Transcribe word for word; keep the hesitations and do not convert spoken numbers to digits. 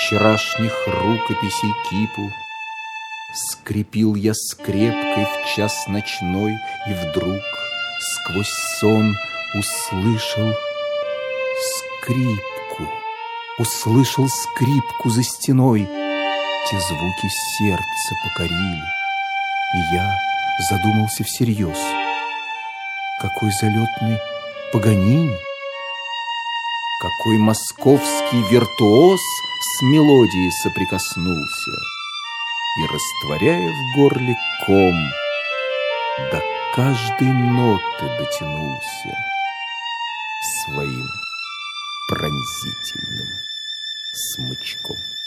вчерашних рукописей кипу. Скрепил я скрепкой в час ночной, и вдруг сквозь сон услышал скрипку, услышал скрипку за стеной. Те звуки сердце покорили, и я задумался всерьез. Какой залетный Паганини, какой московский виртуоз с мелодией соприкоснулся и, растворяя в горле ком, до каждой ноты дотянулся своим пронзительным смычком.